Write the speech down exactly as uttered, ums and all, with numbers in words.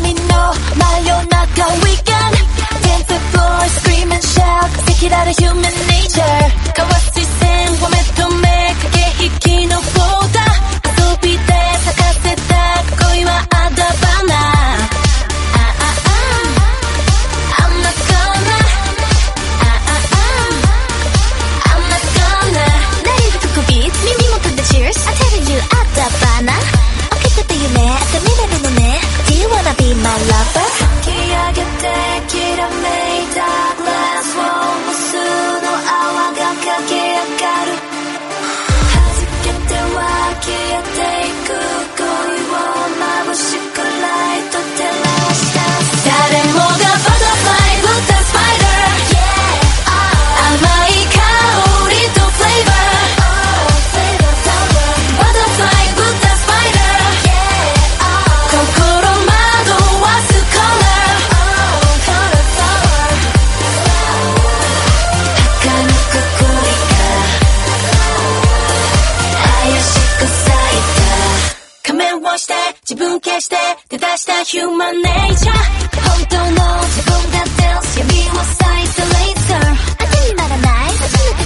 闇の真夜中 Weekend Dance floor scream and shout 赤裸々 human nature 交わす視線を目と目駆け引きのボーダー遊びで咲かせた恋はあだ花Cheers, I tell you あったばな起きてて夢って見れるのね Do you wanna be my lover? 吹き上げてきらめいたグラスを無数の泡が駆け上がる弾けては消えていく恋を眩しくライト照らした誰もがバタフライ Look the spider、yeah. 甘い香りとフレーバー自分消して手出したヒューマンネイチャー本当の自分が出す闇を裂いたレーザー当てにならない初めて